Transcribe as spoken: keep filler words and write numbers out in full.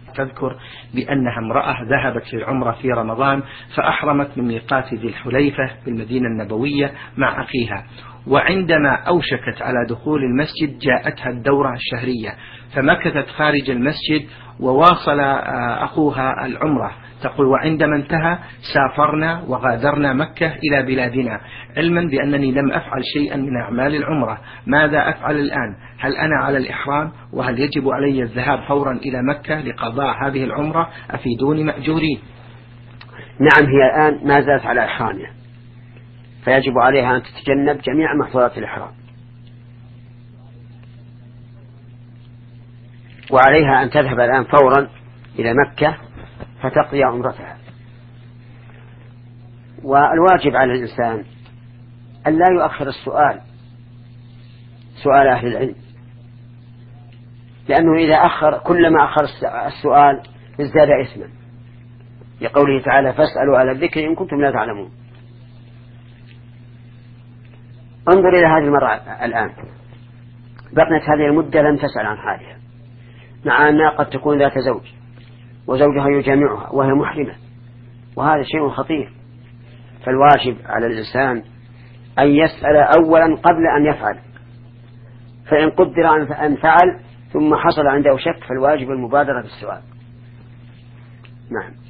تذكر بأنها امرأة ذهبت للعمرة في رمضان فأحرمت من ميقات ذي الحليفة بالمدينة النبوية مع أخيها، وعندما أوشكت على دخول المسجد جاءتها الدورة الشهرية فمكثت خارج المسجد وواصل أخوها العمرة. تقول وعندما انتهى سافرنا وغادرنا مكة إلى بلادنا علما بأنني لم أفعل شيئا من أعمال العمرة، ماذا أفعل الآن؟ هل أنا على الإحرام وهل يجب علي الذهاب فورا إلى مكة لقضاء هذه العمرة؟ أفيدوني مأجورين. نعم، هي الآن ما زالت على إحرامها فيجب عليها أن تتجنب جميع محظورات الإحرام، وعليها أن تذهب الآن فورا إلى مكة فتقضي عمرتها. والواجب على الإنسان أن لا يؤخر السؤال سؤال أهل العلم، لأنه إذا أخر كلما أخر السؤال ازداد إثما، لقوله تعالى فاسألوا على الذكر إن كنتم لا تعلمون. انظر إلى هذه المرأة الآن بقيت هذه المدة لم تسأل عن حالها، مع أنها قد تكون ذات زوج وزوجها يجامعها وهي محرمة، وهذا شيء خطير. فالواجب على الإنسان أن يسأل أولا قبل أن يفعل، فإن قدر أن فعل ثم حصل عنده شك فالواجب المبادرة بالسؤال. نعم.